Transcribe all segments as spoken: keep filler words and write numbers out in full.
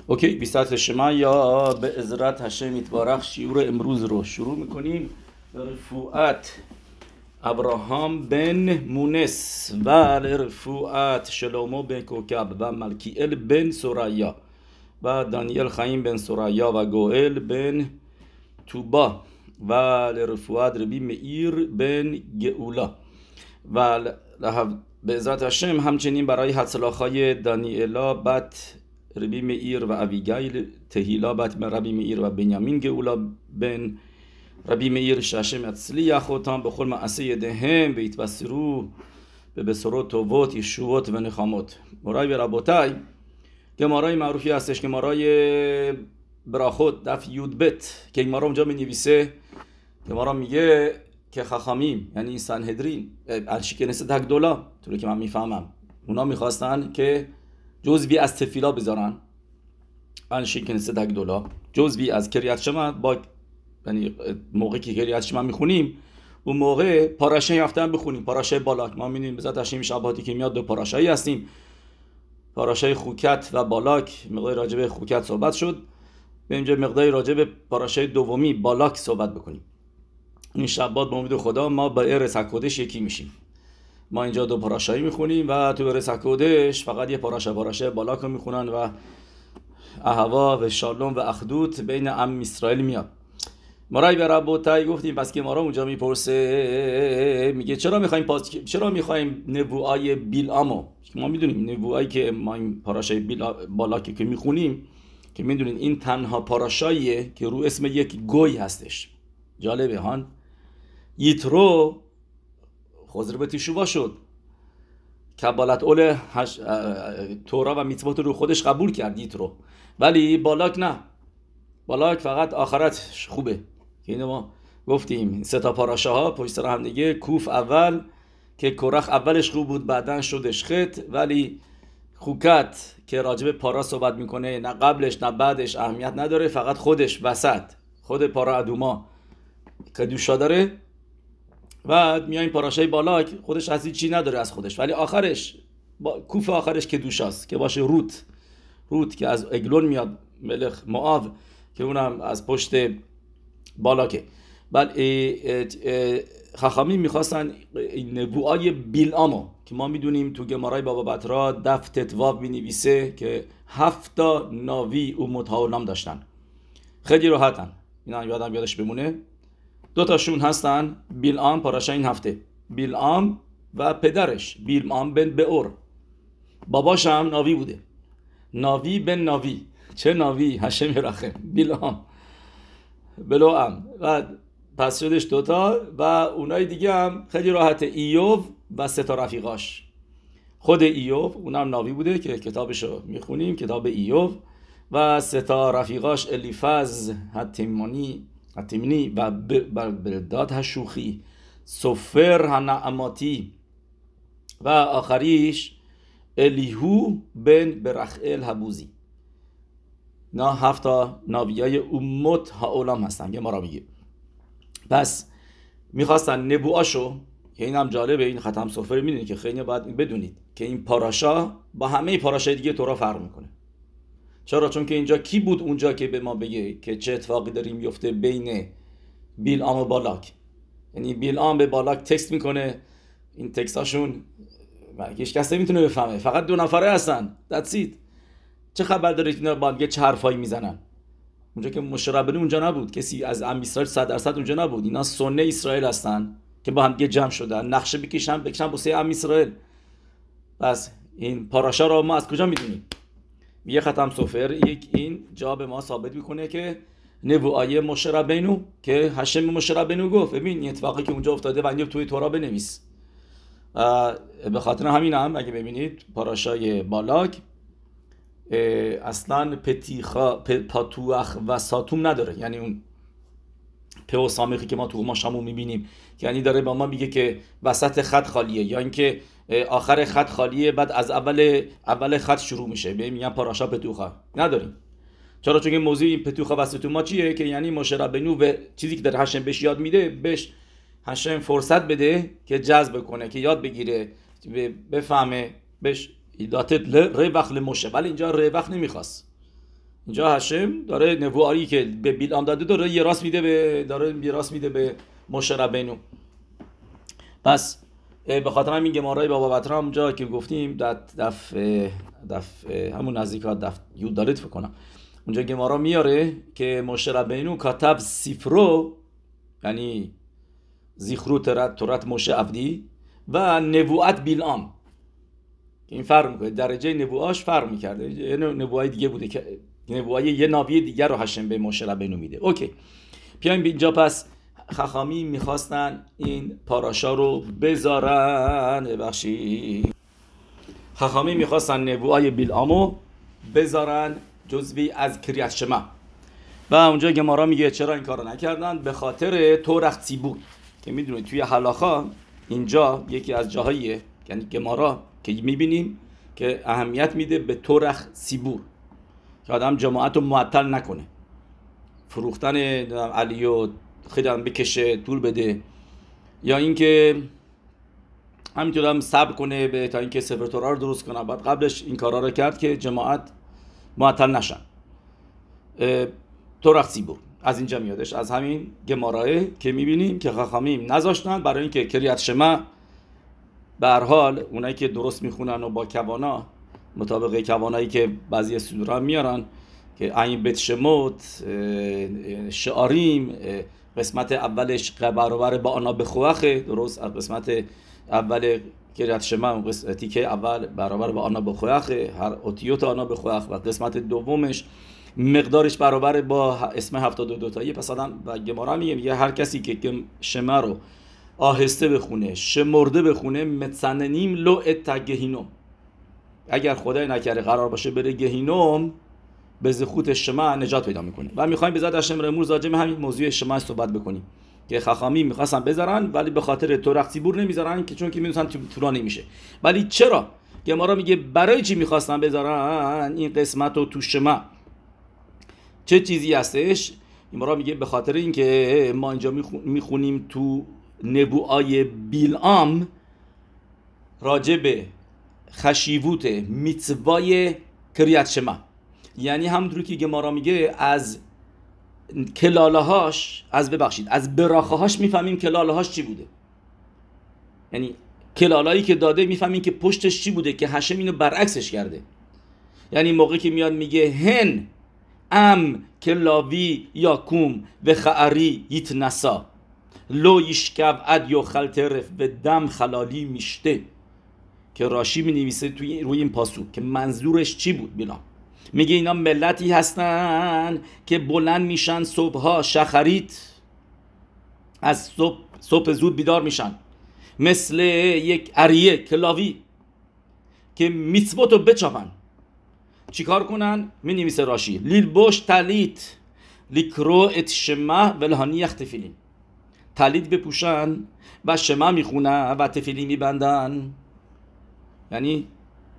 اوکی بیست شما یا به عزرت هشم یتبارک شیور امروز رو شروع میکنیم. رفوعت ابراهام بن مونس و رفوعت شلومو بن کوکب و ملکیل بن سورایا و دانیل خایم بن سورایا و گوئل بن توبا و رفوعت ربی مئیر بن گئولا و به عزرت هشم همچنین برای حدسلاخای دانیلا بت ربی مئیر و اویگایل تهیلا بت ربی مئیر و بنیامین گئولا بن ربی مئیر شاشم اتصلیح خوتان به خل معصه یدهم و یتبصرو به بسرو تووت یشووت و نخاموت. مرای به ربوتای گمارای معروفی هستش، گمارای براخوت دف یود بت که گمارا اونجا می نویسه. گمارا میگه که خاخامیم یعنی سنهدرین الشی کنیست هگدولا، طوری که من میفهمم اونا میخواستن که جزوی از تفیلا بذارن. الشی کنیست هگدولا جزوی از کریت شما، با یعنی موقعی که کریت شما میخونیم اون موقع پاراشه یافتن بخونیم، پاراشه بالاک. ما میدونیم بذات هشیم شباتی که میاد دو پاراشایی هستیم، پاراشه خوکت و بالاک. مقدار راجب خوکت صحبت شد، به اینجا مقدار راجب پاراشه دومی بالاک صحبت بکنیم. این شبات با امید خدا ما با ارس حکودش یکی میشیم. ما اینجا دو پاراشایی میخونیم و تو ارس حکودش فقط یه پاراشه پاراشه بالاک رو میخونن و اهوا و شالوم و اخدوت بین ام اسرائیل میاد. مرای به ربوتای گفتیم پس که ما را اونجا میپرسه، میگه چرا میخوایم پاس... چرا میخوایم نبوهای بیلامو؟ ما میدونیم نبوهایی که ما این پاراشای بیل بالاکی که میخونیم که میدونین این تنها پاراشاییه که رو اسم یک گوی هستش. جالبه هان یترو خضر به تیشوبا شد، کبالت اول هش... تورا و میتوات رو خودش قبول کرد یترو، ولی بالاک نه. بالاک فقط آخرت خوبه که اینو ما گفتیم. سه تا پاراشه ها پشت سر هم دیگه، کوف اول که کورخ اولش خوب بود بعدن شدش خط، ولی خوکت که راجب پارا صحبت میکنه نه قبلش نه بعدش اهمیت نداره، فقط خودش وسط خود پارا ادوما کدوشا داره. و میایم پاراشای بالاک خودش اصلی چی نداره از خودش، ولی آخرش با... کوف آخرش که دوشاست که باشه روت روت که از اگلون میاد، ملخ موآب که اونم از پشت بالاکه. بل خاخامی میخواستن نبوهای بیلامو که ما میدونیم تو گمارای بابا بطرا دف تتواب مینویسه که هفتا ناوی و متعاونام داشتن. خیلی راحتن، اینا یادم یادش بمونه. دو تاشون هستن بیلام پاراشه این هفته، بیلام و پدرش بیلام بن بئور. باباش هم ناوی بوده، ناوی بن ناوی. چه ناوی؟ هشم رخم بیلام بلوام. و پس شدش دوتا و اونای دیگه هم خیلی راحته، ایوب و سه تا رفیقاش. خود ایوب اونم ناوی بوده که کتابشو میخونیم، کتاب ایوب، و سه تا رفیقاش الیفز حتیمانی حتیمنی و بلداد هشوخی، سفر هنعماتی و آخریش الیهو بن برخئل هبوزی. نه هفتا ناویای امت هاولام هستن که ما را میگه. پس میخواستن نبوعاشو که این هم جالبه، این ختم سفر میدونید که خیلی باید بدونید که این پاراشا با همه پاراشای دیگه تورا فرق میکنه. چرا؟ چون که اینجا کی بود اونجا که به ما بگه که چه اتفاقی داریم میفته بین بیلام و بالاک؟ یعنی بیلام به بالاک تکست میکنه، این تکستاشون هیچ کس نمیتونه بفهمه، فقط دو نفره هستن. دتسید چه خبر داره اینا با هم چه حرفایی میزنن؟ اونجا که مشربنی اونجا نبود، کسی از ام اسرائیل صد درصد اونجا نبود. اینا سنه اسرائیل هستن که با هم دیگه جمع شدن، نقشه بکشن بکشن واسه ام اسرائیل. پس این پاراشا رو ما از کجا میدونیم؟ یه ختم سفر یک این جا به ما ثابت میکنه که نبوهای مشربنو که هشم مشربنو گفت ببین این اتفاقی که اونجا افتاده و اینجا توی تورا بنویس. به خاطر همین هم اگه ببینید پاراشای بالاک اصلا پتیخا پاتوخ و ساتوم نداره، یعنی اون په و سامخی که ما تو ما شامو میبینیم، یعنی داره با ما میگه که وسط خط خالیه یا اینکه آخر خط خالیه بعد از اول اول خط شروع میشه. به میگن پاراشا پتوخا نداریم. چرا؟ چون موضوع این پتوخا و ساتوم چیه که یعنی مشه ربنو و چیزی که در هشم بهش یاد میده، بهش هشم فرصت بده که جذب کنه، که یاد بگیره، بفهمه، بهش ایداتت روخ لموشه. ولی اینجا روخ نمیخواست، اینجا هشم داره نبوایی که به بیلام داده داره یه راست میده به داره یه راست میده به موشه ربینو. پس به خاطر همین گمارای بابا بطرا اونجا که گفتیم دف دف دف همون نزدیکا دف یود دارید فکر کنم اونجا گمارا میاره که موشه ربینو کتب سفرو، یعنی زیخرو ترات تورات موشه عبدی و نبوت بیلام. این فرق میکنه، درجه نبوهاش فرق میکرده. یه نبوهای دیگه بوده که نبوهای یه نبی دیگر رو هشم به موشه ربینو میده. اوکی، بیایم اینجا. پس خخامی میخواستن این پاراشا رو بذارن، ببخشید خخامی میخواستن نبوهای بیلامو بذارن جزوی از کریت شما. و اونجا گمارا میگه چرا این کارو نکردن؟ به خاطر تورخ سیبور که میدونید توی حلاخا اینجا یکی از جاهاییه، یعنی گمارا که میبینیم که اهمیت میده به تورخ سیبور که آدم جماعت رو معطل نکنه، فروختن علی و خیلی هم بکشه طول بده، یا اینکه همینطور هم صبر کنه به تا اینکه سفر تورا رو درست کنه. بعد قبلش این کارا رو کرد که جماعت معطل نشن. تورخ سیبور از اینجا میادش، از همین گماراه که میبینیم که خخامیم نذاشتن برای اینکه کریت شما به هر حال اونایی که درست میخونن و با کوانا مطابق کوانایی که بعضی صدورا میارن که این بیت شموت شعاریم قسمت اولش برابر با آنا بخوخه، درست قسمت اول کریت شما قسمتی که اول برابر با آنا بخوخه، هر اوتیوت آنا بخوخ، و قسمت دومش مقدارش برابر با اسم هفتاد و دو تایی. پس آدم و گمارا میگه میگه هر کسی که شما رو آهسته بخونه، شمرده بخونه، متسننیم لو ات گهینوم، اگر خدای نکرده قرار باشه بره گهینوم، به زخوت شما نجات پیدا میکنه. و میخوایم به ذات هشم امروز راجع به همین موضوع شما صحبت بکنیم که خخامی میخواستن بذارن ولی به خاطر تورخ سیبور نمیذارن که چون که میدونن طولانی میشه. ولی چرا؟ گمارا میگه برای چی میخواستن بذارن این قسمت رو تو شما؟ چه چیزی هستش؟ گمارا میگه به خاطر اینکه ما اینجا میخونیم تو نبوهای بیلام راجع به خشیوت میتوای کریت شما، یعنی همونطور که گمارا میگه از کلاله هاش از ببخشید از براخه هاش میفهمیم کلاله هاش چی بوده، یعنی کلالایی که داده میفهمیم که پشتش چی بوده که هشم اینو برعکسش کرده. یعنی موقعی که میاد میگه هن ام کلاوی یاکوم و خعری یتنسا لو یشکب اد یا خلطرف و دم خلالی میشته، که راشی می نویسه توی روی این پاسو که منظورش چی بود بینا. میگه اینا ملتی هستن که بلند میشن صبحها شخریت، از صبح, صبح زود بیدار میشن مثل یک اریه کلاوی که میتوتو بچاپن. چیکار کنن؟ می نویسه راشی لیل بوش تلیت لیکرو ات شما ولهانی یختفیلین، تلیت بپوشن و شما میخونن و تفیلی میبندن. یعنی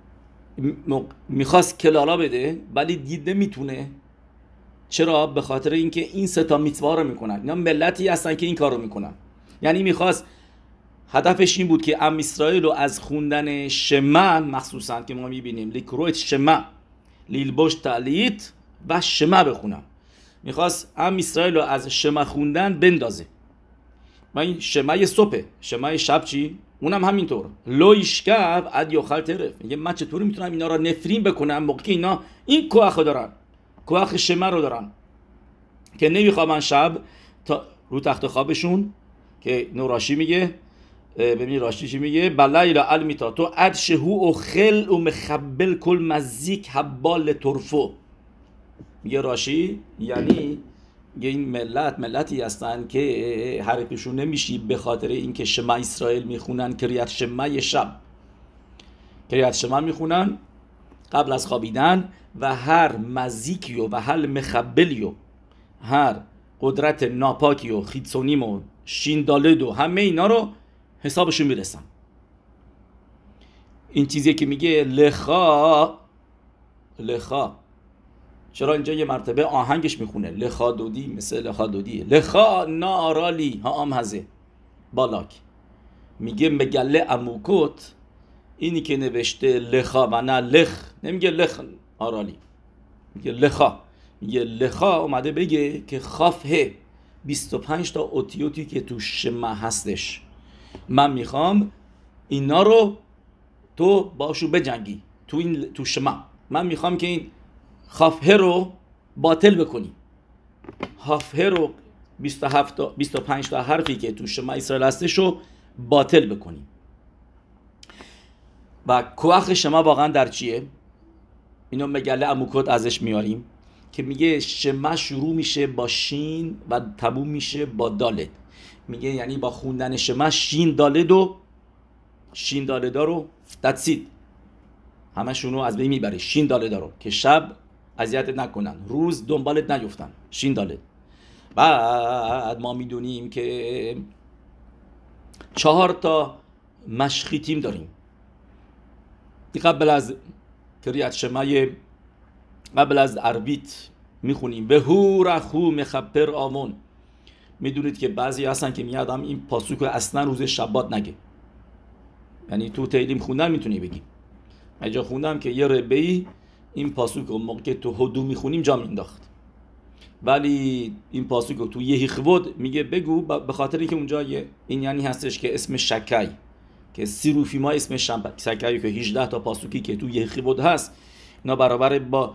میخواست کلالا بده ولی دید نمیتونه. چرا؟ به خاطر اینکه این سه تا میتوا رو میکنن. اینا ملتی هستن که این کار رو میکنن. یعنی میخواست، هدفش این بود که ام اسرائیل رو از خوندن شما مخصوصا که ما میبینیم لیکروت شما لیلبوش تالیت و شما بخونن، میخواست ام اسرائیل رو از شما خوندن بندازه. و این شمای صبح، شمای شب چی؟ اونم همینطور لو یشکب اد یاخل طرف. میگه من چطوری میتونم اینا را نفرین بکنم موقعی که اینا این کوخ دارن، کوخ شما رو دارن که نمیخوابن شب تا رو تخت خوابشون. که نوراشی میگه، ببینید راشی چی میگه، بلایل المیتا تو اد شهو و خل و مخبل کل مزیک حبال طرفو. میگه راشی یعنی این ملت ملتی هستن که حرکشون نمیشی به خاطر اینکه شما اسرائیل میخونن کریت شما شب، کریت شما میخونن قبل از خوابیدن، و هر مزیکیو و هر مخبلیو، هر قدرت ناپاکیو خیتسونیمو شیندالدو همه اینا رو حسابشون میرسن. این چیزی که میگه لخا لخا، چرا اینجا یه مرتبه آهنگش میخونه لخا دودی، مثل لخا دودی لخا نارالی ها ام هزه بالاک. میگه مگله اموکوت اینی که نوشته لخا و نه لخ، نمیگه لخ آرالی، میگه لخا. میگه لخا اومده بگه که خاف ه بیست و پنج تا اوتیوتی که تو شما هستش، من میخوام اینا رو تو باشو بجنگی تو این تو شما، من میخوام که این خاف ه رو باطل بکنی. خاف ه رو بیست و هفت تا بیست و پنج تا حرفی که تو شما اسرائیل هستش رو باطل بکنی. و کوخ شما واقعا در چیه؟ اینو مگله اموکوت ازش میاریم که میگه شما شروع میشه با شین و تموم میشه با دالت. میگه یعنی با خوندن شما شین دالت و شین دالت رو دتسید همشونو از بین میبره. شین دالت رو که شب اذیتت نکنن، روز دنبالت نیفتن. شین دالت. بعد ما میدونیم که چهار تا مشخیتیم داریم قبل از کریات شمای، قبل از عربیت میخونیم به هو رخو مخبر آمون. میدونید که بعضی هستن که میادم این پاسوک اصلا روز شبات نگه، یعنی تو تیلیم خوندن میتونی بگی. من جا خوندم که یه ربهی این پاسوک رو موقع که تو هدو میخونیم جا مینداخت، ولی این پاسوک رو تو یه خود میگه بگو به خاطر اینکه اونجا یه این یعنی هستش که اسم شکای که سیروفی ما اسم شکایی که هجده تا پاسوکی که تو یه خود هست اینا برابر با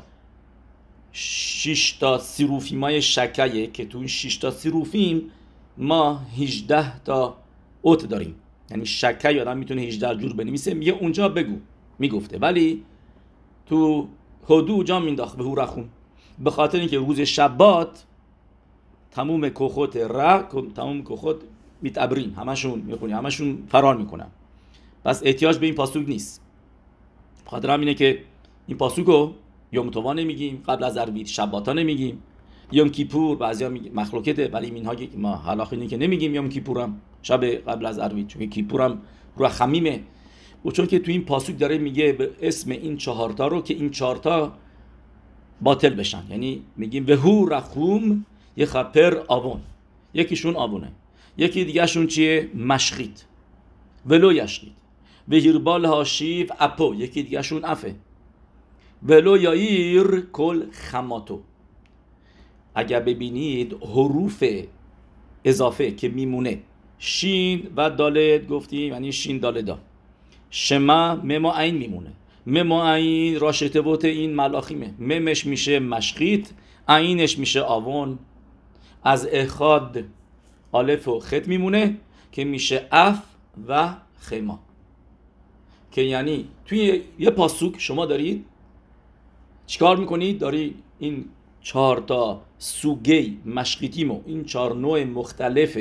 شش تا سیروفیمای شکایه که تو این شش تا سیروفیم ما هجده تا اوت داریم، یعنی شکای آدم میتونه هجده جور بنویسه. میگه اونجا بگو میگفته، ولی تو هدو جا مینداخت به هورخون به خاطر اینکه روز شبات تموم کوخوت را تموم کوخوت میتابرین همشون میخونی همشون فرار میکنن، پس احتیاج به این پاسوک نیست. خاطر همینه که این پاسوکو یوم تووا نمیگیم، قبل از عربیت شباتا نمیگیم، یوم کیپور بعضیا میگن مخلوقته، ولی اینها که ما حالاخ اینه که نمیگیم یوم کیپورم شب قبل از عربیت، چون کیپورم رو خمیمه و چون که تو این پاسوک داره میگه به اسم این چهارتا رو که این چهارتا باطل بشن، یعنی میگیم به هو رخوم یه خپر آبون، یکیشون آبونه، یکی دیگه شون چیه؟ مشخیت ولو یشخیت و هیربال هاشیف اپو، یکی دیگه شون افه ولو یایر کل خماتو. اگر ببینید حروف اضافه که میمونه شین و دالت گفتیم، یعنی شین دالت دا شما مما عین میمونه، مما عین راشته بوت این ملاخیمه، ممش میشه مشخیت، عینش میشه آون، از اخاد الف و خط میمونه که میشه اف و خما، که یعنی توی یه پاسوک شما دارید چیکار میکنید؟ دارید این چهار تا سوگی مشخیتیمو، این چهار نوع مختلف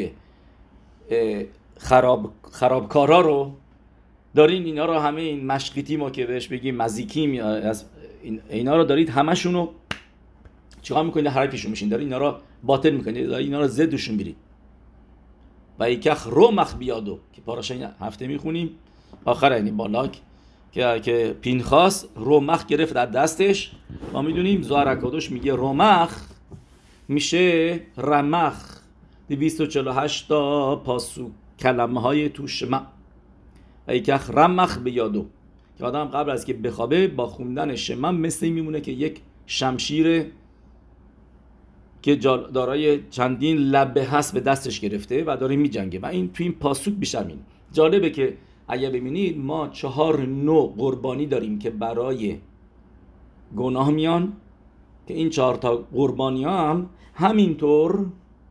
خراب خرابکارا رو دارین، اینا رو همه این مشخیتیمو که بهش بگیم مزیکیم یا از اینا رو دارید همشون رو چیکار میکنید؟ حرفشون میشین، دارید اینا رو باطل میکنید، دارید اینا رو ضدشون میرید. و یکخ رو مخ بیادو که پاراشه هفته میخونیم آخر یعنی بالاک که که پینخاس رومخ گرفت در دستش. ما میدونیم زوار اکادوش میگه رومخ میشه رمخ، دویست و چهل و هشت تا پاسو کلمه های تو شما. و یکخ رمخ بیادو که آدم قبل از که بخوابه با خوندن شما مثل میمونه که یک شمشیر که دارای چندین لبه هست به دستش گرفته و داره میجنگه و این تو این پاسوک بیشتر میبینیم. جالبه که اگه ببینید ما چهار نوع قربانی داریم که برای گناه میان، که این چهار تا قربانی ها هم همینطور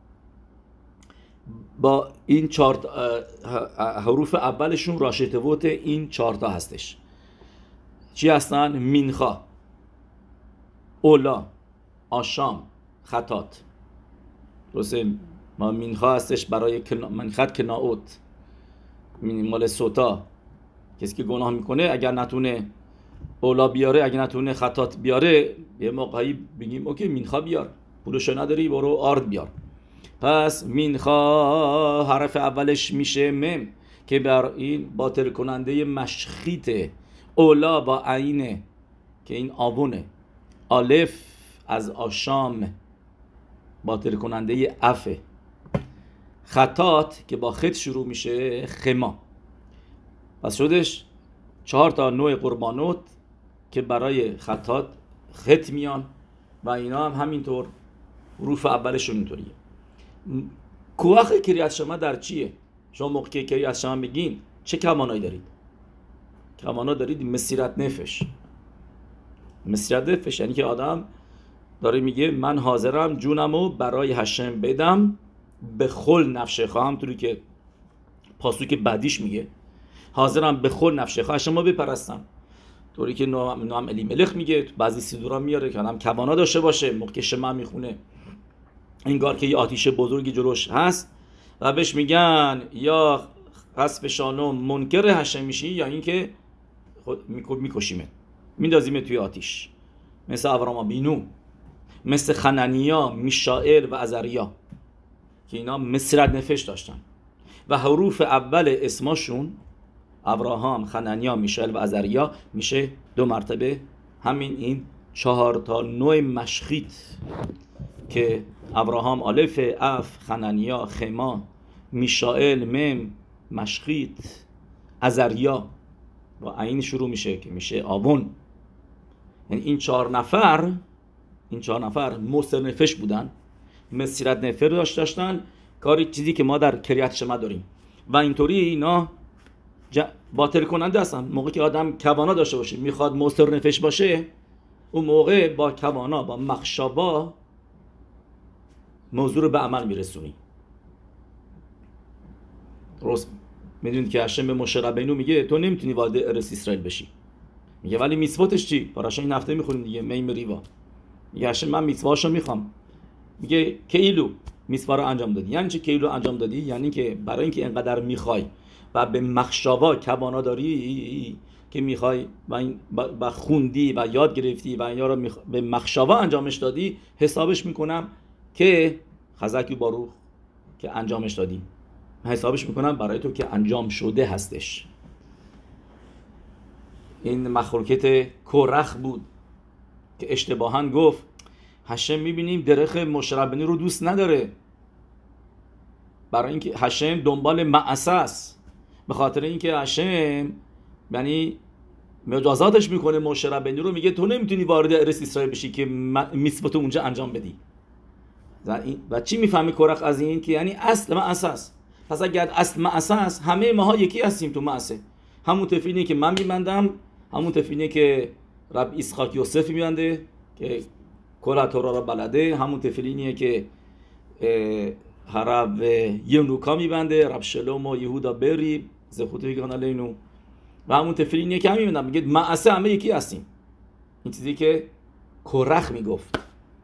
با این چهار حروف اولشون راشته ووت این چهار تا هستش. چی هستن؟ مینخا، اولا، آشام، خطات. درسته؟ ما مینخا هستش برای کنا... منخط کناوت، مال سوتا، کسی که گناه میکنه اگر نتونه اولا بیاره، اگر نتونه خطات بیاره، یه موقعی بگیم اوکی مینخا بیار، پولشو نداری برو آرد بیار. پس مینخا حرف اولش میشه مم که بر این باطل کننده مشخیته، اولا با عینه که این آبونه، الف از آشام باطل کننده افه، خطات که با خط شروع میشه خما. پس شدش چهار تا نوع قربانوت که برای خطات خط میان، و اینا هم همینطور حروف اولشون اینطوریه. کوخ کریات شما در چیه؟ شما موقع که کریات شما بگین چه کمانایی دارید؟ کمانا دارید مسیرت نفش. مسیرت نفش یعنی که آدم داره میگه من حاضرم جونمو برای هشم بدم به خل نفشه خواهم، طوری که پاسوک بعدیش میگه حاضرم به خل نفشه خواهم شما بپرستم، طوری که نوام الی ملخ میگه بعضی سیدورا میاره که آدم کوانا داشته باشه موقع که شما میخونه انگار که یه آتیش بزرگی جلوش هست و بهش میگن یا حسب شانو منکر هشم میشی یا اینکه میکشیمه میندازیمه توی آتیش، مثل ابراهام بینو، مثل خننیا، میشائیل و عزریا که اینا مسیرت نفش داشتن و حروف اول اسمشون ابراهام، خننیا، میشائیل و عزریا میشه دو مرتبه همین این چهار تا نوع مشخیط که ابراهام الف، اف، خننیا، خما، میشائیل، مم، مشخیط، عزریا و عین شروع میشه که میشه آون. یعنی این چهار نفر این چهار نفر موسر نفش بودن، مسیرت نفر داشت داشتن کاری چیزی که ما در کریات شما داریم و اینطوری اینا ج... باطل کننده هستن. موقعی که آدم کوانا داشته باشه میخواد موسر نفش باشه اون موقع با کوانا با مخشابا موضوع رو به عمل میرسونی. درست میدونید که هشم به موشه ربینو میگه تو نمیتونی وارد ارس اسرائیل بشی، میگه ولی میسواتش چی؟ پاراشا این هفته میخونیم دیگه میم ریوا، میگه هشم من میسواشو میخوام، میگه کیلو میسوا رو انجام دادی. یعنی چه کیلو انجام دادی؟ یعنی که برای اینکه اینقدر میخوای و به مخشابا کوانا داری که میخوای و این با خوندی و یاد گرفتی و اینا رو میخ... به مخشابا انجامش دادی، حسابش میکنم که خزکی باروخ که انجامش دادی، حسابش میکنم برای تو که انجام شده هستش. این مخلوقت کورخ بود که اشتباهاً گفت هشم میبینیم درخ مشربنی رو دوست نداره، برای اینکه هشم دنبال معصه است، به خاطر اینکه هشم یعنی مجازاتش میکنه مشربنی رو، میگه تو نمیتونی وارد ارس اسرائیل بشی که میسواتو اونجا انجام بدی. و چی میفهمی کورخ از این؟ که یعنی اصل معصه است. پس اگر اصل معصه است همه ماها یکی هستیم تو معصه. همون تفیلی که من میبندم، همون تفیلی که رب اسحاق یوسف میبنده که کل تورا را بلده، همون تفیلینیه که رب ینوکا میبنده، رب شلوم و یهودا بری زخوت ویگان علینو، و همون تفیلینیه که هم میبندم میگه معصه همه یکی هستیم. این چیزی که کورخ میگفت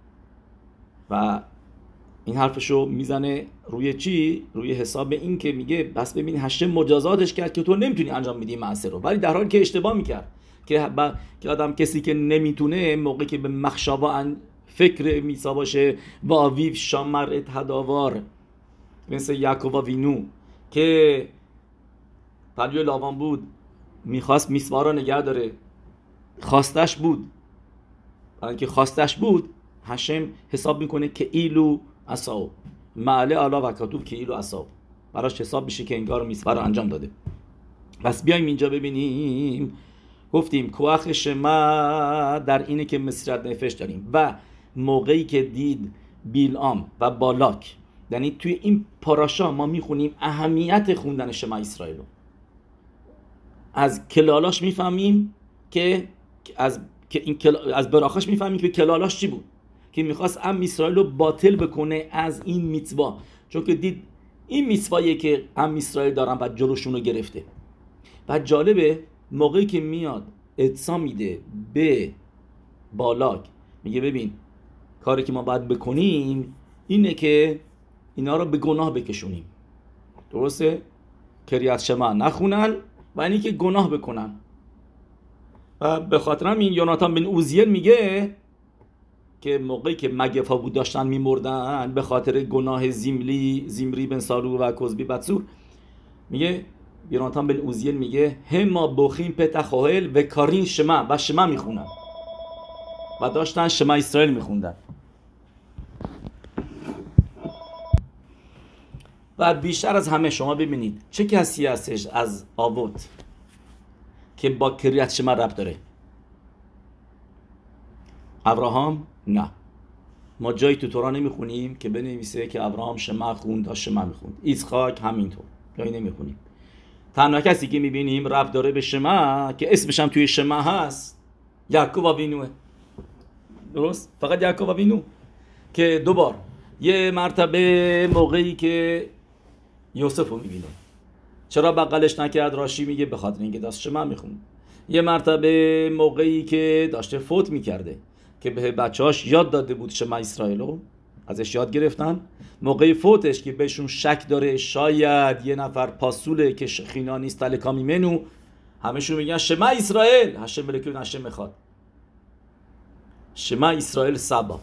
و این حرفشو میزنه روی چی؟ روی حساب این که میگه بس ببین هشم مجازاتش کرد که تو نمیتونی انجام بدی معصیه رو، ولی در حالی که اشتباه میکرد که با... که آدم کسی که نمیتونه موقعی که به مخشابا فکر میسا باشه و آویو شامر اتهداوار مثل یعقوب و وینو که پلیو لاوان بود میخواست میسوا رو نگه داره، خواستش بود، برای اینکه خواستش بود هشم حساب میکنه که ایلو اساو معله علا و کتوب که ایلو اساو براش حساب میشه که انگار میسوا رو انجام داده. پس بیایم اینجا ببینیم، گفتیم کوخ شما در اینه که مسیرت نفش داریم و موقعی که دید بیلعام و بالاک، یعنی توی این پاراشا ما میخونیم اهمیت خوندن شما اسرائیل رو. از کلالاش میفهمیم که از که این کل... از براخاش میفهمیم که کلالاش چی بود، که میخواست ام اسرائیل رو باطل بکنه از این میتوا، چون که دید این میتواییه که ام اسرائیل دارن و جلوشون رو گرفته. و جالبه موقعی که میاد ادسا میده به بالاک، میگه ببین کاری که ما باید بکنیم اینه که اینا رو به گناه بکشونیم، درسته؟ کریات شما نخونن و اینی که گناه بکنن. و به خاطر همین یوناتان بن اوزیل میگه که موقعی که مگفا بود داشتن میمردن به خاطر گناه زیملی زیمری بن سالو و کوزبی بطسور، میگه یوناتان بن اوزیل میگه هما بوخیم پتخوهل و کارین شما و شما میخونن و داشتن شما اسرائیل میخوندن. و بیشتر از همه شما ببینید چه کسی هستش از آوت که با کریات شما ربط داره؟ ابراهام؟ نه. ما جایی تو تورا نمیخونیم که بنویسه که ابراهام شما خوند تا شما میخوند. ایسحاق همینطور جایی نمیخونیم. تنها کسی که میبینیم ربط داره به شما که اسمش هم توی شما هست یعقوب آوینوه. درست؟ فقط یعقوب آوینو که دوبار یه مرتبه موقعی که یوسف رو میبینه چرا بغلش نکرد؟ راشی میگه به خاطر اینکه داشت شما میخوند. یه مرتبه موقعی که داشته فوت میکرده که به بچه‌هاش یاد داده بود شما اسرائیلو، ازش یاد گرفتن. موقع فوتش که بهشون شک داره شاید یه نفر پاسوله که شخینا نیست تلکامی منو، همشون میگن شما اسرائیل، هشم ملکون هشم میخواد شما اسرائیل سبا.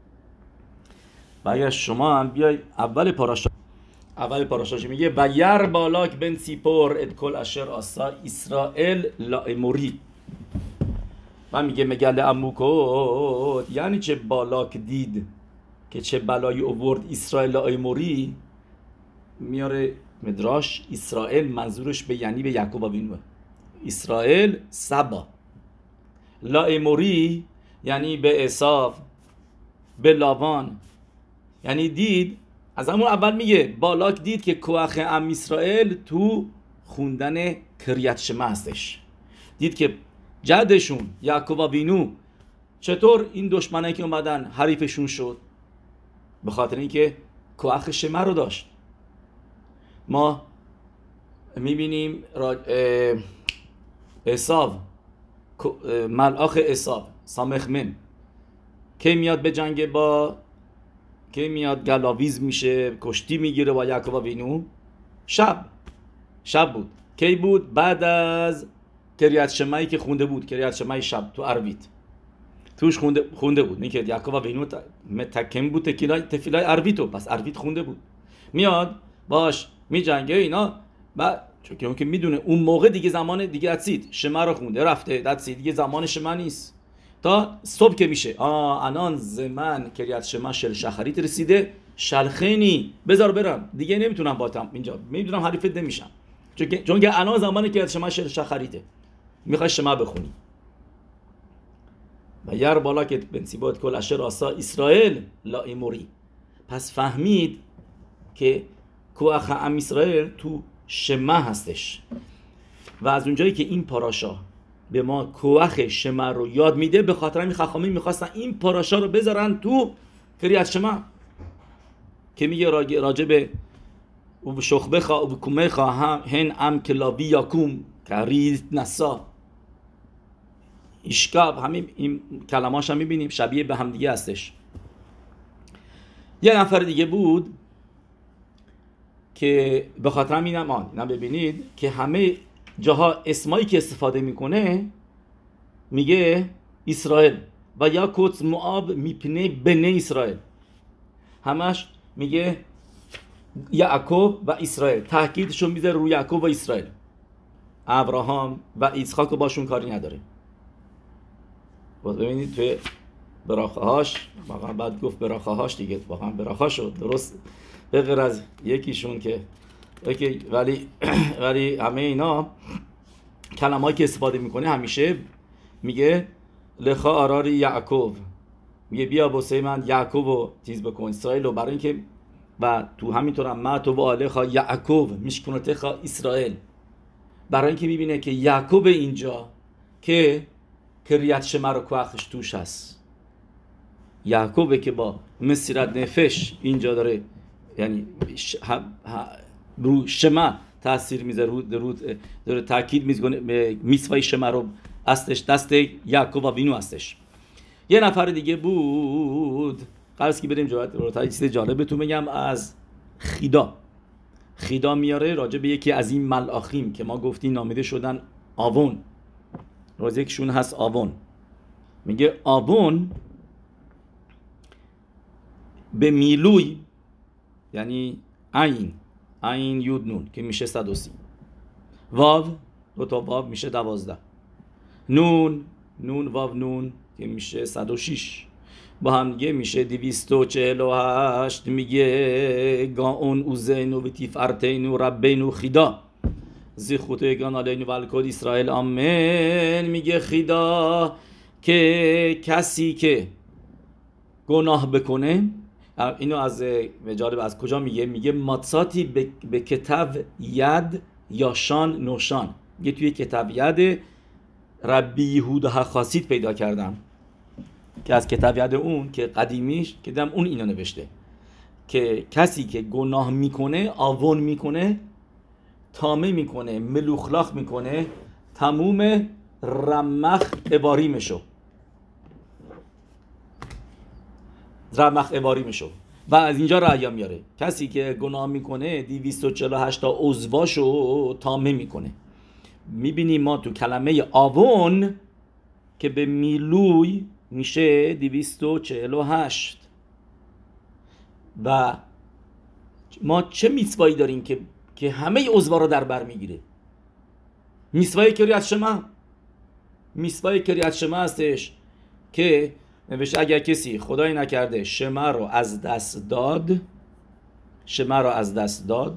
و اگر شما هم بیای اول پاراشا اول پاراشاش میگه و یر بالاک بن سیپور ات کل اشر آسا اسرائیل لائموری و میگه مگل اموکوت، یعنی چه بالاک دید که چه بلایی اوورد اسرائیل لائموری. میاره مدراش اسرائیل منظورش به یعنی به یعقوب آوینوه. اسرائیل سبا، لائموری یعنی به عیسی، به لاوان. یعنی دید از همون اول میگه بالاک دید که کوخ ام اسرائیل تو خوندن کریت شما هستش. دید که جدشون یعقوب آوینو چطور این دشمنایی که اومدن حریفشون شد، به خاطر اینکه کوخ شما رو داشت. ما میبینیم عیسی، ملآخ عیسی سامخمن که میاد به جنگ با که میاد گلاویز میشه، کشتی میگیره با یعقوب آوینو. شب شب بود. کی بود؟ بعد از کریت شمایی که خونده بود، کریت شمای شب تو عربیت توش خونده خونده بود. میگه یعقوب آوینو متکم بود تکیلای تفیلای عربیتو، پس عربیت خونده بود. میاد باش میجنگه اینا. بعد چون که اون که میدونه اون موقع دیگه زمان دیگه اتسید شما رو خونده رفته، اتسید دیگه زمان شما نیست تا صبح که میشه. آه انان زمان کریت شما شل شخریت رسیده، شلخینی بذار برم دیگه نمیتونم باتم اینجا، میدونم حریفت نمیشم، چون که چون که الان زمانی کریت شما شل شخریته، میخوای شما بخونی. و یر بالا که بنسیبات کل اشر آسا اسرائیل لائموری. پس فهمید که کوخ ام اسرائیل تو شما هستش. و از اونجایی که این پاراشا به ما کوخ شما رو یاد میده، به خاطر همین خاخامی میخواستن این پاراشا رو بذارن تو کریت شما که میگه راجع به و شخبه خوا و کمه خوا هن ام کلاوی یاکوم کریت نسا اشکاب. همین این کلماش هم میبینیم شبیه به هم دیگه هستش. یه نفر دیگه بود که به خاطر همین هم آن اینا ببینید که همه جاها اسمایی که استفاده میکنه میگه اسرائیل و یا کوت موآب میپنه بنی اسرائیل، همش میگه یعقوب و اسرائیل، تاکیدشو میذاره روی یعقوب و اسرائیل. ابراهام و اسحاق باشون کاری نداره. باز ببینید توی براخه هاش واقعا بعد گفت براخه هاش دیگه واقعا براخه شد درست به غیر از یکیشون که اوکی، ولی ولی همه اینا کلمه‌ای که استفاده میکنه همیشه میگه لخا آراری یعقوب، میگه بیا واسه من یعقوب رو چیز بکن اسرائیل رو، برای اینکه و تو همینطور هم ما تو و آلخا یعقوب میشکنتخا اسرائیل، برای اینکه میبینه که یعقوب اینجا که کریت شما رو کوخش توش هست، یعقوبه که با مسیرت نفش اینجا داره، یعنی رو شما تاثیر میذاره، رو داره تاکید میکنه به میسوای شما رو هستش، دست یعقوب آوینو هستش. یه نفر دیگه بود قرص که بریم جواب رو تا چیز جالب بهتون بگم از خیدا. خیدا میاره راجع به یکی از این ملاخیم که ما گفتیم نامیده شدن آوون، راز یکشون هست آوون. میگه آوون به میلوی یعنی عین عین یود نون که میشه صد و سی، واو دو تا واو میشه دوازده، نون نون واو نون که میشه صد و شش، با هم دیگه میشه دویست و چهل و هشت. میگه گاون اوزین و تیفرتین و ربین و خیدا زیخوت گان علین و الکل اسرائیل آمین. میگه خیدا که کسی که گناه بکنه، اینو از جالب از کجا میگه؟ میگه ماتساتی به کتاب ید یاشان نوشان، میگه توی کتاب ید ربی یهودا خاصیت پیدا کردم که از کتاب ید اون که قدیمیش که دیدم اون اینو نوشته که کسی که گناه میکنه، آون میکنه، تامه میکنه، ملوخلاخ میکنه، تموم رمخ اواری میشو رمخ اواری میشو و از اینجا رعیا میاره کسی که گناه میکنه دویست و چهل و هشت تا عضواشو تامه میکنه. میبینیم ما تو کلمه آون که به میلوی میشه دویست و چهل و هشت و ما چه میثوایی داریم که که همه عضوا رو در بر میگیره؟ میثوای کریت شما، میثوای کریت شما هستش که نوشته اگر کسی خدای نکرده شما رو از دست داد، شما رو از دست داد،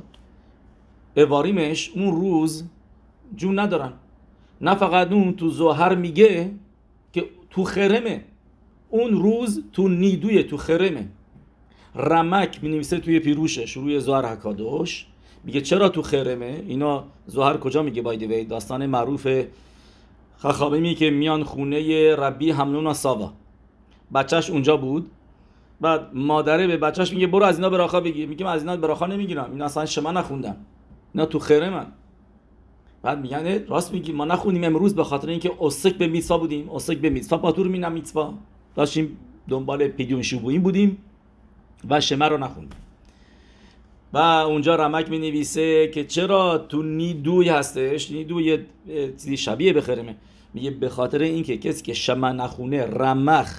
اواریمش اون روز جون ندارن. نه فقط اون تو زوهر میگه که تو خرمه، اون روز تو نیدوی تو خرمه. رمک می نویسه توی پیروشش روی زوهر حکادوش، میگه چرا تو خرمه؟ اینا زوهر کجا میگه؟ بایدوی داستان معروف خخابیمی که میان خونه ربی همنون ساوا، بچهش اونجا بود، بعد مادره به بچهش میگه برو از اینا براخا بگیر، میگه من از اینا براخا نمیگیرم، اینا اصلا شما نخوندن، اینا تو خرمن. بعد میگن راست میگی ما نخونیم امروز به خاطر اینکه اسک به میتوا بودیم، اسک به میتوا پاتور مینم میتوا داشتیم دنبال پیدیون شوبویم بودیم و شما رو نخوندیم. و اونجا رمک می نویسه که چرا تو نیدوی هستش، نیدوی چیزی شبیه به خرمه، میگه به خاطر اینکه کسی که شما نخونه رمخ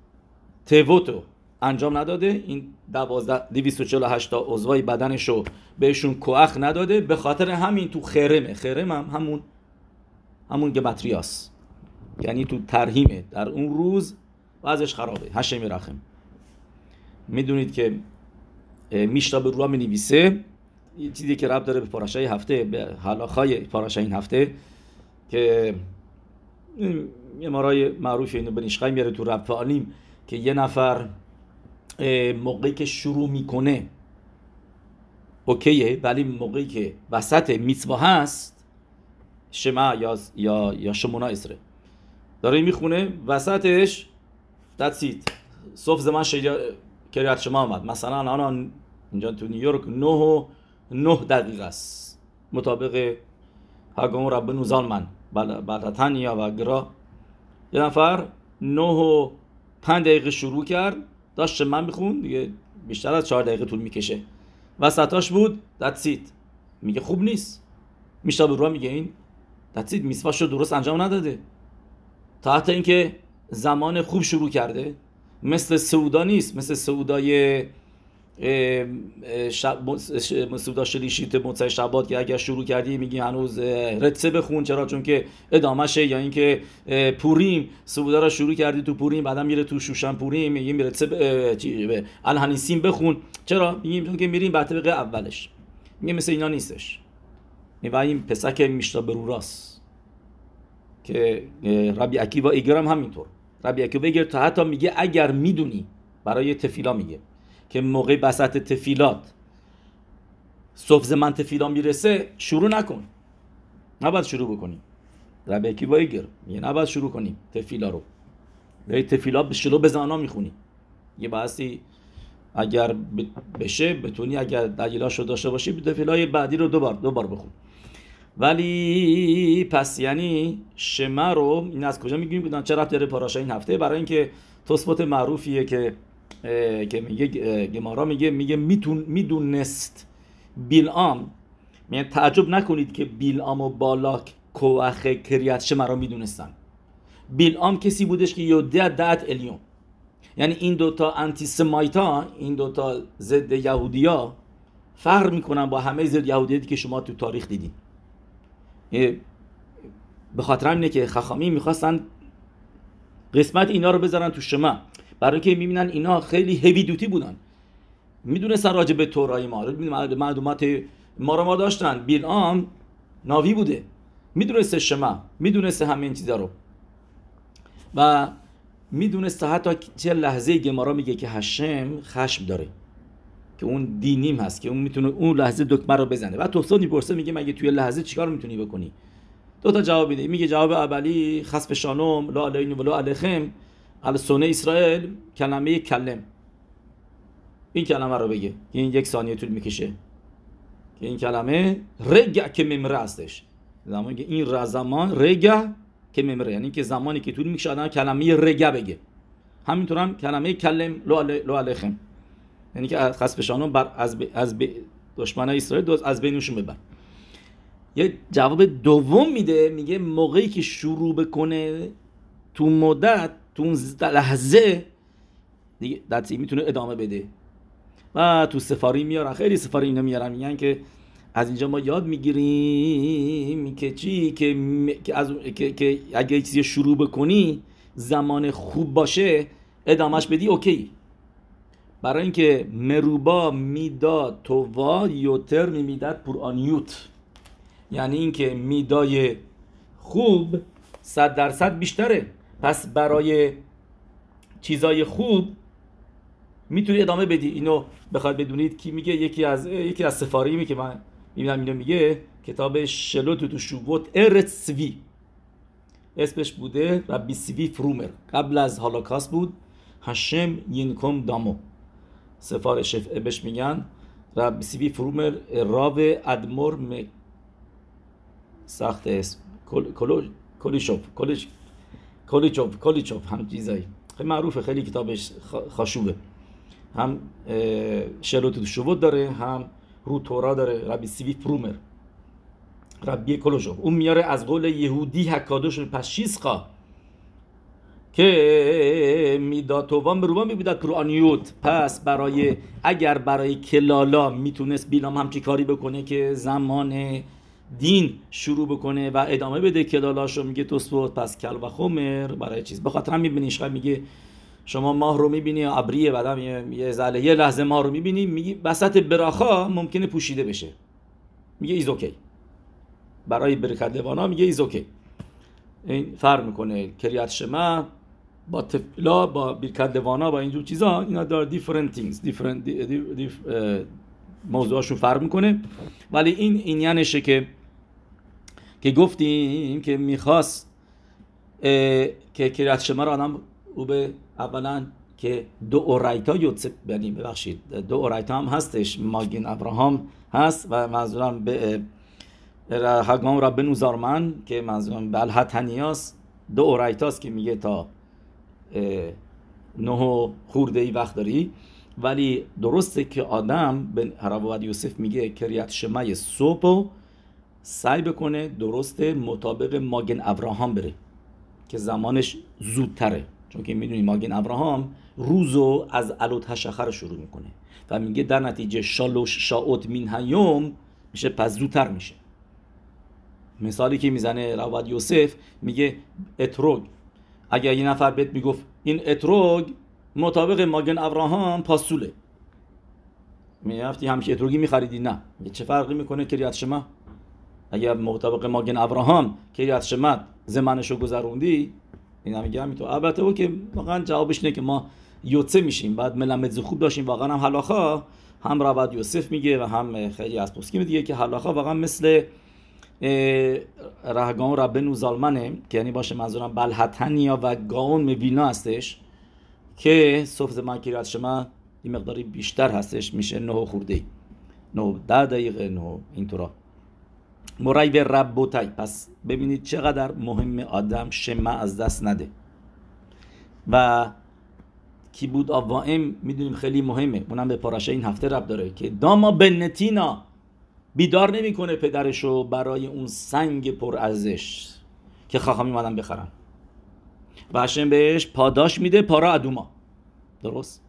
توتو انجام نداده، این دویست و چهل و هشت تا عضوای بدنشو بهشون کوخ نداده، به خاطر همین تو خرمه. خرم هم همون همون گمتریاس، یعنی تو ترهیمه، در اون روز وضعش خرابه. هشم رحم. میدونید که میشتا به روها می نویسه یه چیزی که ربط داره به پاراشای هفته، به حلاخای پاراشای این هفته، که یه مارای معروفی اینو بنیشخای میاره تو رب فعالیم که یه نفر موقعی که شروع میکنه اوکیه، ولی موقعی که وسط میتوا هست، شما یا یا یا شمونا اسره داره میخونه، وسطش دستید صف زمان شیجا کریات شما آمد، مثلا الان اینجا تو نیویورک نه و نه دقیقه است مطابق هاگون ربنو زالمن بلتانیا و گرا. یه نفر نه و پنج دقیقه شروع کرد، داشت شما میخون، دیگه بیشتر از چهار دقیقه طول میکشه، وسطاش بود دستید، میگه خوب نیست. میشه به رو میگه این دستید میسواشو درست انجام نداده، تا حتی اینکه زمان خوب شروع کرده، مثل سعودا نیست، مثل سعودای سعودا شلیشیت موسای شبات که اگر شروع کردی میگی هنوز رتسه بخون، چرا؟ چون که ادامهشه. یا اینکه پوریم سعودا رو شروع کردی تو پوریم، بعدا میره تو شوشن پوریم میگی رتسه الهنیسیم بخون، چرا؟ میگیم چون که میریم به طبق اولش. میگه مثل اینا نیستش. و این پسک میشتا بروراس که ربی عکیوا ایگرام همینطور. ربی عکیوا ایگر تا حتی میگه اگر میدونی، برای تفیلا میگه که موقع بسط تفیلات صف زمان تفیلا میرسه شروع نکن، نباید شروع بکنی. ربی عکیوا ایگر میگه نباید شروع کنی تفیلا رو، به تفیلا به شلو بزانا میخونی. یه بحثی اگر بشه بتونی، اگر دلیلاشو داشته باشی، تفیلای بعدی رو دوبار دوبار بخون. ولی پس یعنی شما رو این از کجا میگیم؟ بدون چرا داره پاراشا این هفته؟ برای اینکه توسبت معروفیه که که میگه گمارا میگه میگه میتون میدونست بیلعام، میگه تعجب نکنید که بیلعام و بالاک کوخ کریت شما رو میدونستن. بیلعام کسی بودش که یودع دعت الیون، یعنی این دوتا انتی سمایتا، این دوتا ضد یهودیا فرق میکنن با همه ضد یهودیتی که شما تو تاریخ دیدین. به خاطر اینه که خخامی میخواستن قسمت اینا رو بذارن تو شما، برای اینکه میبینن اینا خیلی هوی دوتی بودن، میدونستن راجع به تورای ما، معلومات ما رو ما داشتن. بیلعام ناوی بوده، میدونسته شما، میدونسته همه این چیزا رو. و میدونسته حتی چه لحظه گمارا میگه که هشم خشم داره، که اون دینیم هست که اون میتونه اون لحظه دکمه رو بزنه. بعد توسان میپرسه میگه مگه توی لحظه چیکار میتونی بکنی؟ دو تا جواب میده. میگه جواب اولی خسف شانم لا علینا ولا علیکم علی سنه اسرائیل کلمه کلم، این کلمه رو بگه که این یک ثانیه طول میکشه، که این کلمه رگع که ممره هستش، زمانی که این ر زمان رگع که ممره، یعنی که زمانی که طول میکشه آدم کلمه رگع بگه. همینطور هم کلمه کلم لا علیکم، یعنی که خسف شانم بر از ب... از ب... دشمنای اسرائیل دوز از بینشون ببر. یه جواب دوم میده، میگه موقعی که شروع بکنه تو مدت تو اون لحظه دیگه دتی میتونه ادامه بده. و تو سفاری میارن، خیلی سفاری اینا میارن، میگن که از اینجا ما یاد میگیریم که چی که که از که, که اگه چیزی شروع بکنی زمان خوب باشه ادامهش بدی اوکی. برای اینکه مروبا میدا تووا یوتر میمیدد پورانیوت، یعنی اینکه میدای خوب صد درصد بیشتره، پس برای چیزای خوب میتونی ادامه بدی. اینو بخواید بدونید کی میگه، یکی از یکی از سفاریمی که من میبینم اینو میگه، کتاب شلوت تو شووت ارت سوی اسمش بوده و بی سوی فرومر، قبل از هولوکاست بود. هشم یینکم دامو سفارش بهش میگن رب سیوی فرومر راو ادمور م سخت اسم کلو کلیشوف کلیش کلیچوف کلیچوف هم چیزایی خیلی معروفه، خیلی کتابش خاشوبه، هم شلوت تو شووت داره، هم رو تورا داره. ربی سیوی فرومر ربی کلیشوف اون میاره از قول یهودی حکادوش پس شیسخا که میداتوان به روان میبودد پرانیوت، پس برای اگر برای کلالا میتونست بیلام همچی کاری بکنه که زمان دین شروع بکنه و ادامه بده کلالاشو، میگه توسفوت پس کل و خمر برای چیز. بخاطر هم میبینیش میگه شما ماه رو میبینی ابریه، بعدم یه زله یه لحظه ماه رو میبینی، میگی وسط براخا ممکنه پوشیده بشه، میگه ایز اوکی. برای برکت لوانا میگه ایز اوکی. این فرق میکنه کریات شما با تفلا با برکت لوانا با اینجور چیزا، اینا دار دیفرنت تینگز، دیفرنت موضوعاشون فرق میکنه. ولی این این یعنیشه که که گفتیم که میخواست که کریات شما رو آدم او به اولا که دو اورایتا یوتسپ یعنی ببخشید دو اورایتا هم هستش، ماگین ابراهام هست و منظورم به هگام ربنو زارمن که منظورم به الحتنیاس دو اورایتاست که میگه تا نه خورده ای وقت داری. ولی درسته که آدم به روایت یوسف میگه کریات شمای صبح سعی بکنه درسته مطابق ماگن ابراهام بره که زمانش زودتره، چون که میدونی ماگن ابراهام روزو از علوت هشخر شروع میکنه و میگه در نتیجه شالوش شاوت مین هیوم میشه پس زودتر میشه. مثالی که میزنه روایت یوسف میگه اتروگ، اگر یه نفر بهت میگفت این اتروگ مطابق ماگن ابراهام پاسوله، میرفتی همش اتروگی میخریدی؟ نه. چه فرقی میکنه کریات شما؟ اگر مطابق ماگن ابراهام کریات شما زمانشو گذروندی، اینا میگم همینطور. البته او که واقعا جوابش اینه که ما یوتسه میشیم، بعد ملمد خوب داشتیم. واقعا هم حلاخا هم روایت یوسف میگه و هم خیلی از پسکی میگه که حلاخا واقعا مثل رهگان ربنو زالمنه که یعنی باشه منظورم بلحتنیا و گاون موینا هستش که صف زمان کریات شما این مقداری بیشتر هستش، میشه نه خورده ای نه ده دقیقه نه اینطورا مرای به ربوتای. پس ببینید چقدر مهم آدم شما از دست نده. و کی بود آوائم میدونیم خیلی مهمه، اونم به پاراشه این هفته رب داره که داما بنتینا بیدار نمیکنه پدرشو برای اون سنگ پر ارزش که خاخامی اومدن بخرن و هشم بهش پاداش میده پارا ادوما. درست؟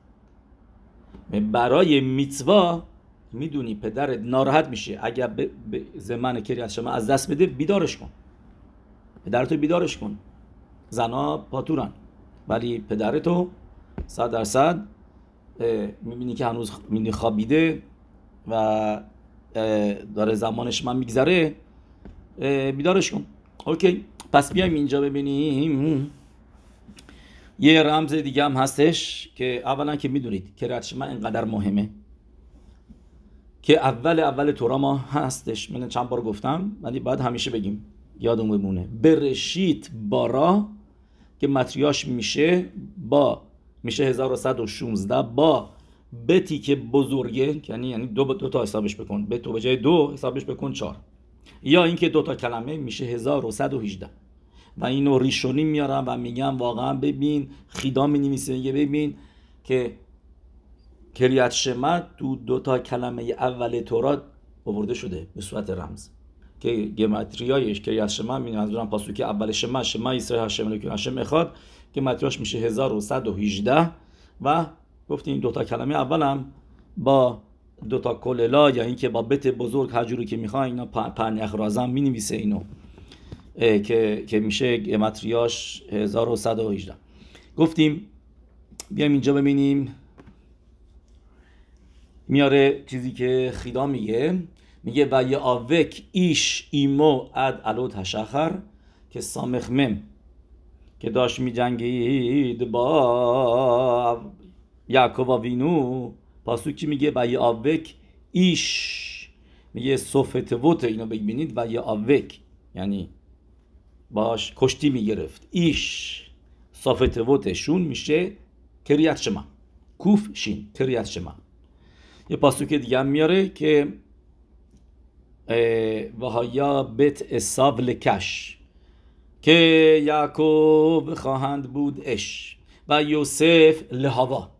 برای میتوا میدونی پدرت ناراحت میشه اگر به زمان کریات شما از دست بده، بیدارش کن، پدرتو بیدارش کن. زنا پاتورن ولی پدرتو صد درصد میبینی که هنوز میبینی خوابیده و داره زمانش من میگذره، بیدارش کن. اوکی، پس بیایم اینجا ببینیم یه رمز دیگه هم هستش که اولا که میدونید کریات شما اینقدر مهمه که اول اول تورا ما هستش. من چند بار گفتم ولی باید همیشه بگیم یادمون بمونه. برشیت بارا که متریاش میشه با میشه هزار و صد و شانزده با بتی که بزرگه، یعنی یعنی دو دو تا حسابش بکن، بت تو به جای دو حسابش بکن چهار، یا اینکه دو تا کلمه میشه هزار و صد و هجده و اینو ریشونی میارم و میگم واقعا ببین خیدا مینویسه میگه ببین که کریات شما تو دو تا کلمه اول تورات آورده شده به صورت رمز که گماتریایش کریات شما می منظورم پاسوک اول شما شما اسرائیل هاشم الوکیم هاشم اخاد که متریاش میشه هزار و صد و هجده و گفتیم دو تا کلمه اولم با دو تا کللا یا اینکه با بت بزرگ هر جوری که میخواین اینا پنیخ رازم مینویسه اینو که که میشه گماتریاش هزار و صد و هجده. گفتیم بیایم اینجا ببینیم میاره چیزی که خیدا میگه میگه و یه آوک ایش ایمو اد الوت هشخر که سامخ مم که داشت میجنگید با یعقوب وینو پاسو کی میگه و یه آوک ایش میگه صفت ووت اینو ببینید و یه آوک یعنی باش کشتی میگرفت ایش صفت ووتشون میشه کریات شما کوف شین کریات شما. یه پاسوک دیگه هم میاره که و هایا بیت اساب لکش که یعقوب خواهند بود اش و یوسف لهوا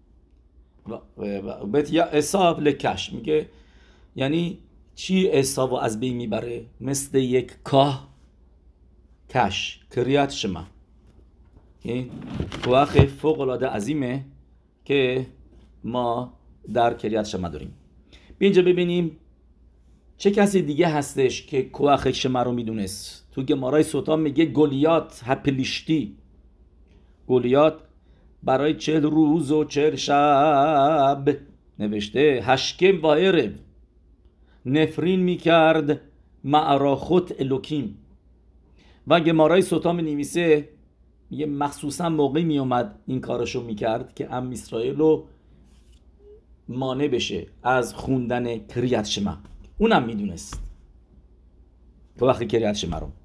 و بیت یا اساب لکش میگه یعنی چی اسابو از بین میبره؟ مثل یک کاه کش کریات شما. این کوخ فوق العاده عظیمه که ما در کریات شما داریم. اینجا ببینیم چه کسی دیگه هستش که کوخ شما رو میدونست. تو گمارای سوتا میگه گولیات هپلیشتی. گولیات برای چهل روز و چهل شب نوشته هشکم و عرب نفرین میکرد معراخوت الوکیم و گمارای سوتا می نویسه میگه مخصوصا موقعی میومد این کارشو میکرد که ام اسرائیل رو مانع بشه از خوندن کریات شما. اونم میدونست که وقتی کریات شما رو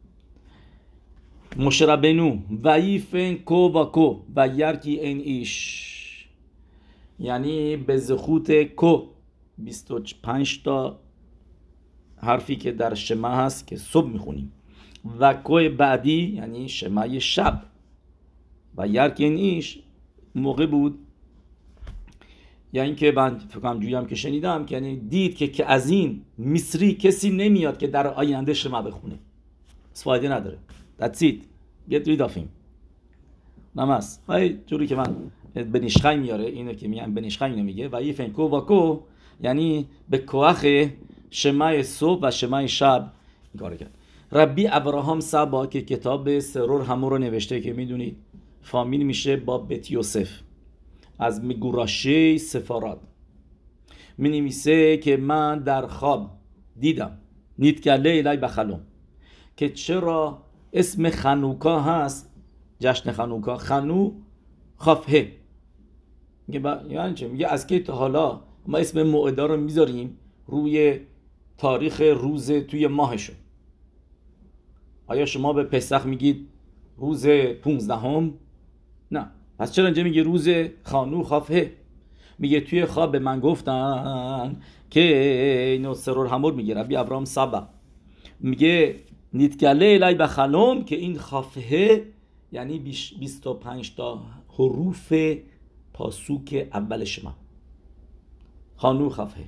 موشه ربنو ویفن کو و کو و یرکی این ایش یعنی به زخوت کو بیست و پنج تا حرفی که در شما هست که صبح میخونیم و کوی بعدی یعنی شمای شب و یرکی این ایش موقع بود یعنی که من فکر کنم جویم که شنیدم که یعنی دید که که از این مصری کسی نمیاد که در آینده شما بخونه فایده نداره that's it get rid of him نماز های جوری که من بنیشخای میاره اینو که میگم بنیشخای اینو میگه و یه فنکو و کو یعنی به کوخ شمای صبح و شمای شب کار کرد. ربی ابراهام سبا که کتاب سرور همو رو نوشته که میدونید فامیل میشه با بیت یوسف از میگوراشه سفارات می نویسه که من در خواب دیدم نیتکله الهی بخلوم که چرا اسم خنوکا هست جشن خنوکا خنو خفه میگه با... یعنی چه؟ میگه از که تا حالا ما اسم موعده رو میذاریم روی تاریخ روز توی ماهشون. آیا شما به پسخ میگید روز پونزدهم؟ نه. پس چرا اینجا میگه روز خانو خافه؟ میگه توی خواب به من گفتن که اینو سرور همور میگه ربی ابراهام سبا میگه نیتگله الهی بخلوم که این خافه یعنی بیست و پنج تا حروف پاسوک اول شما خانو خافه.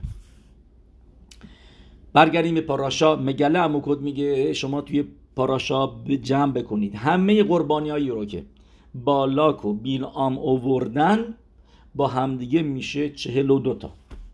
برگردیم به پاراشا مگله اموکد میگه شما توی پاراشا جمع بکنید همه قربانیایی رو که بالاک و بیلعام آوردن با همدیگه میشه چهل و دو تا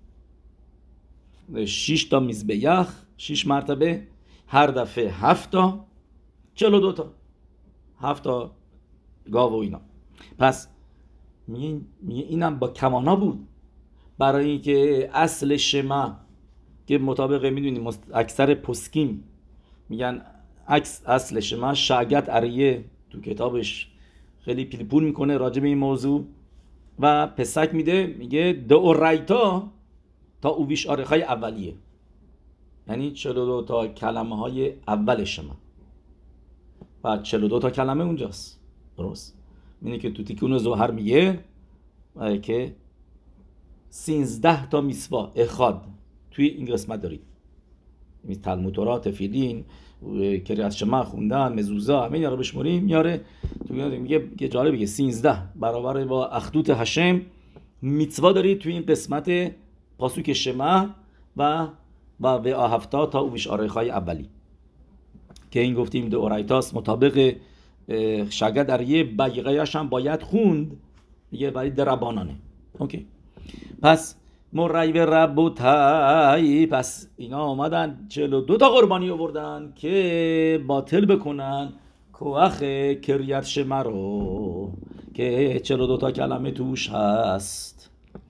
شش تا مزبیخ شش مرتبه هر دفعه هفت تا چهل و دو تا هفت تا گاو و اینا. پس میگه اینم با کمانا بود برای اینکه اصل شما که مطابق میدونیم اکثر پسکیم میگن اصل شما شاگت اریه تو کتابش خیلی پیلپول میکنه راجع به این موضوع و پسک میده، میگه دئورایتا تا اوویش آرخای اولیه، یعنی چهل و دو تا کلمه های اول شما و چهل و دو تا کلمه اونجاست. درست میینه که تو تیکون زوهر میگه که سینزده تا میسوا اخاد توی این قسمت دارید، یعنی تلمود تورا، تفیلین، کریات شما خوندن، مزوزا، همه اینا رو بشمریم میاره تو میگه که جالب میگه سینزده برابر با اخدوت هشم میتوا دارید توی این قسمت پاسوک شما و و به آهفتا تا اویش آرخای اولی که این گفتیم دو اورایتاس مطابق شگه در یه بقیه‌اش هم باید خوند، میگه برای دربانانه. اوکی، پس مرعی و ربوتای، پس اینا آمدن چهل و دو تا قربانی آوردن که باطل بکنن کوخ کریت شما رو که چهل و دو تا کلمه توش هست.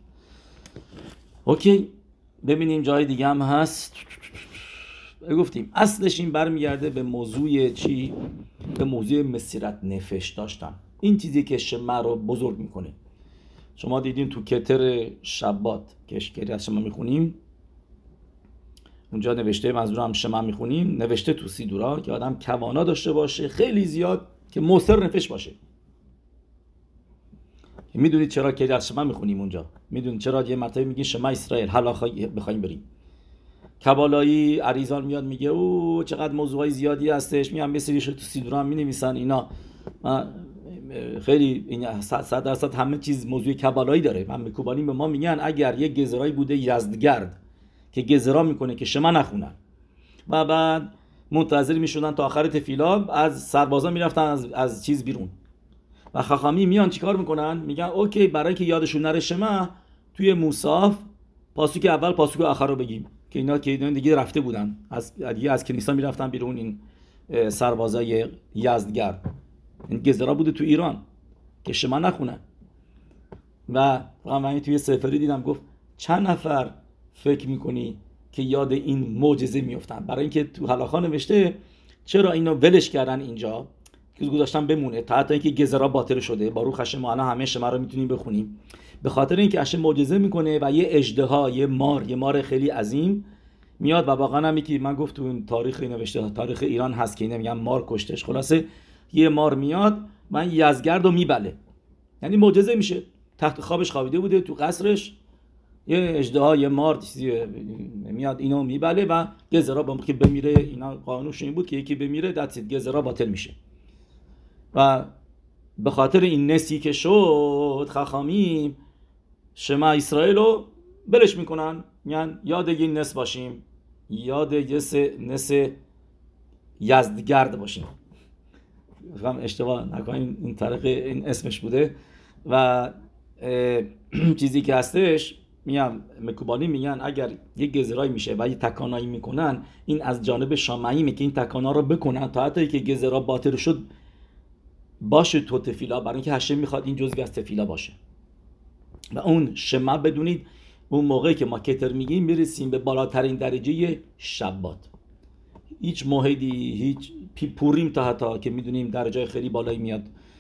اوکی، ببینیم جای دیگه هم هست. گفتیم اصلش این برمیگرده به موضوع چی؟ به موضوع مسیرت نفش داشتن. این چیزی که شما رو بزرگ میکنه. شما دیدین تو کتر شبات که اشکری از شما میخونیم اونجا نوشته، منظورم شما میخونیم نوشته تو سیدورا که آدم کوانا داشته باشه خیلی زیاد که موثر نفش باشه. میدونید چرا که از شما میخونیم اونجا؟ میدونید چرا یه مرتبه میگه شما اسرائیل حالا بخوایم بریم کبالایی عریضان میاد میگه او چقدر موضوعای زیادی هستش، میام یه سریش تو سیدورا مینویسن اینا خیلی این صد درصد همه چیز موضوع کبالایی داره. من مکوبانی به ما میگن اگر یه گزرایی بوده یزدگرد که گزرا میکنه که شما نخونن و بعد منتظر میشدن تا آخر تفیلا، از سربازا میرفتن از از چیز بیرون و خاخامی میان چیکار میکنن؟ میگن اوکی برای که یادشون نره شما توی موصاف پاسوک اول پاسوک آخر رو بگیم که اینا که دیگه رفته بودن از دیگه از کنیسا میرفتن بیرون. این سربازای یزدگرد این گزرا بوده تو ایران که شما نخونن و من توی سفری دیدم گفت چند نفر فکر میکنی که یاد این معجزه میافتن؟ برای اینکه تو هلاخا نوشته چرا اینو ولش کردن اینجا که گذاشتن بمونه تا حتی اینکه گزرا باطل شده. باروخ هشم ما الان همه شما رو میتونیم بخونیم به خاطر اینکه هشم معجزه میکنه و یه اژدها، یه مار، یه مار خیلی عظیم میاد و واقعا هم یکی من گفت تو این تاریخ نوشته تاریخ ایران هست که اینا میگن مار کشتش. خلاصه یه مار میاد من یزگرد رو میبله، یعنی معجزه میشه. تحت خوابش خوابیده بوده تو قصرش یه اژدها، یه مار میاد اینو میبله و گزرا با که بمیره. اینا قانونش این بود که یکی بمیره دستید گزرا باطل میشه و به خاطر این نسی که شد خاخامیم شما اسرائیل رو بلش میکنن، میگن یاد این نس باشیم، یاد یه نس یزدگرد باشیم. فهم اشتباه نکنیم این طریق این اسمش بوده و چیزی که هستش میگم مکوبانی میگن اگر یه گزرایی میشه و یه تکانایی میکنن این از جانب شامعیمه که این تکانا رو بکنن تا حتی که گزرا باطل شد باشه تو تفیلا، برای اینکه هشم میخواد این جزئی از تفیلا باشه. و اون شما بدونید اون موقعی که ما کتر میگیم میرسیم به بالاترین درجه شبات. هیچ موحدی، هیچ پوریم تا حتی که میدونیم درجه خیلی بالایی میاد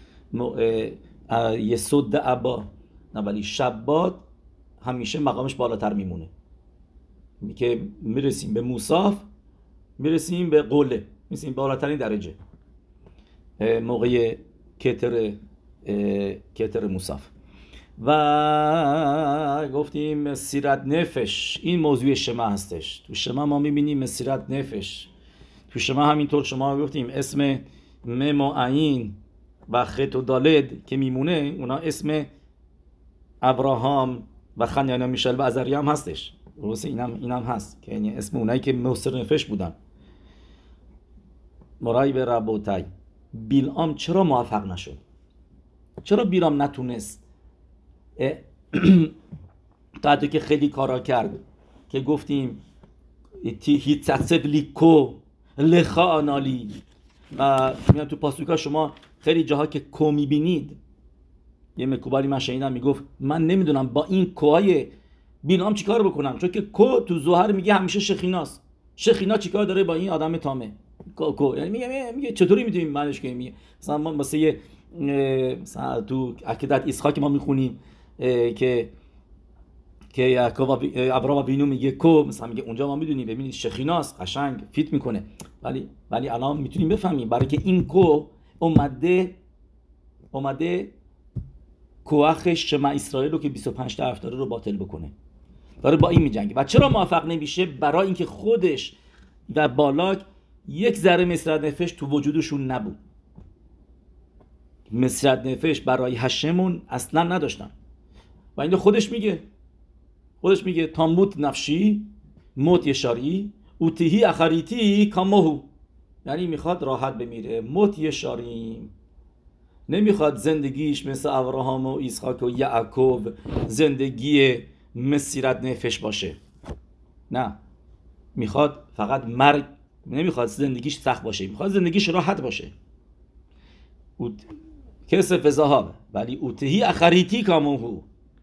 یسود ابا، نه ولی شبات همیشه مقامش بالاتر میمونه که میرسیم به موصاف، میرسیم به قوله، میرسیم بالاترین درجه موقع کتر کتر موصاف. و گفتیم مسیرت نفش این موضوع شما هستش. تو شما ما میبینیم مسیرت نفش، تو شما همینطور شما گفتیم اسم مم و عین و خط و دالد که میمونه اونا اسم ابراهام و خنیانا میشل و عزریا هم هستش. درسته اینم اینم هست که یعنی اسم اونایی که موثر نفش بودن. مرای به ربوتای بیلام چرا موفق نشد؟ چرا بیلام نتونست تا حتی که خیلی کارا کرد که گفتیم هیتسب لیکو لخا آنالی و میان تو پاسوکا شما خیلی جاها که کو میبینید. یه مکوبالی من شنیدم میگفت من نمیدونم با این کوهای بیلام چیکار بکنم، چون که کو تو زوهر میگه همیشه شخیناست. شخینا چیکار داره با این آدم تامه کو کو؟ یعنی میگه میگه چطوری میتونیم معنیش کنیم؟ میگه مثلا ما واسه مثلا تو عقیدت اسحاق ما میخونیم که که یعقوب ابراهام بینو میگه کو، مثلا میگه اونجا ما میدونیم ببینید شخیناست، قشنگ فیت میکنه، ولی ولی الان میتونیم بفهمیم برای که این کو اومده اومده کوخش شما اسرائیل رو که بیست و پنج طرف داره رو باطل بکنه، داره با این میجنگه. و چرا موفق نمیشه؟ برای اینکه خودش و بالاک یک ذره مسرت نفش تو وجودشون نبود. مسرت نفش برای هشمون اصلا نداشتن. و اینو خودش میگه خودش میگه تاموت نفشی موت یشاری اوتیهی اخریتی کاموهو، یعنی میخواد راحت بمیره، موت یشاریم، نمیخواد زندگیش مثل ابراهام و اسحاق و یعقوب زندگی مسیرت نفش باشه، نه، میخواد فقط مرگ، نمیخواد زندگیش سخت باشه، میخواد زندگیش راحت باشه. اوت... کسف زهاب ولی اوتهی اخریتی کاموهو،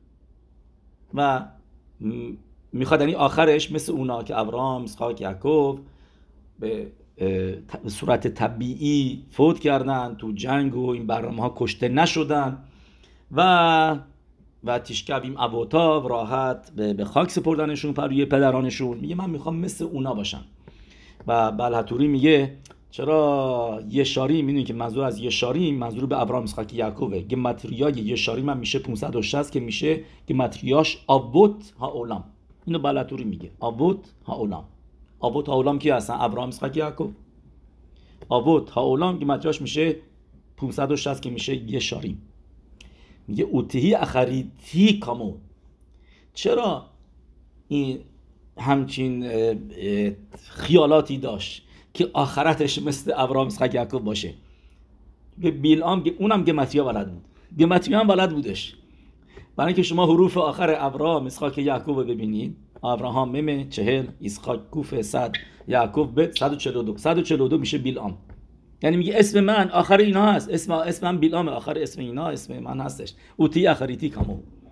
و میخواد یعنی آخرش مثل اونا که ابراهام، اسحاق، یعقوب به صورت طبیعی فوت کردن تو جنگ و این برنامه ها کشته نشدن و و تیشکبیم ابوتا راحت به خاک سپردنشون پر روی پدرانشون. میگه من میخوام مثل اونا باشم. و بلحتوری میگه چرا یشاریم، میدونی که منظور از یشاریم منظور به ابراهام، اسحاق، یعقوبه. گمتریای یشاریم هم میشه پانصد و شصت که میشه گمتریاش آبوت ها اولام. اینو بلحتوری میگه آبوت ها اولام. آبوت ها اولام کی هستن؟ ابراهام، اسحاق، یعقوب. آبوت ها اولام گمتریاش میشه پانصد و شصت که میشه یشاریم. میگه اوتهی اخریتی کامو. چرا این همچین خیالاتی داشت که آخرتش مثل ابراهام، اسحاق، یعقوب باشه؟ به بیلعام اونم گمتریا بلد بود، گمتریا هم بلد بودش. برای اینکه شما حروف آخر ابراهام، اسحاق، یعقوب ببینید، ابراهام مم چهل، اسحاق کوف صد، یعقوب به صد و چهل و دو، صد و چهل و دو میشه بیلعام. یعنی میگه اسم من آخر اینا هست، اسم اسم من بیلعام، آخر اسم اینا اسم من هستش. اوتی اخریتی کامو.